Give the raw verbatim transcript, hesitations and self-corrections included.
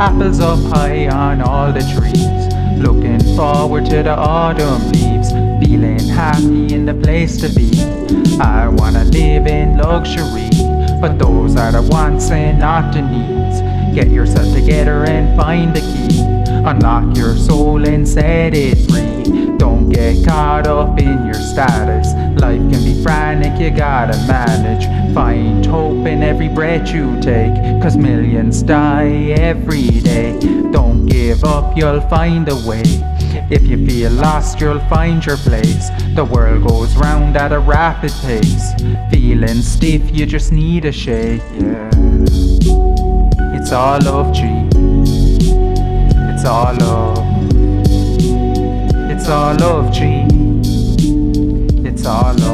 Apples up high on all the trees, looking forward to the autumn leaves, feeling happy in the place to be. I wanna live in luxury, but those are the wants and not the needs. Get yourself together and find the key. Unlock your soul and set it free. Don't get caught up in your status. Life can be frantic, you gotta manage. Find hope in every breath you take, cause millions die every day. Don't give up, you'll find a way. If you feel lost, you'll find your place. The world goes round at a rapid pace. Feeling stiff, you just need a shake, yeah. It's all love, G. It's all love. It's all love, G. It's all love.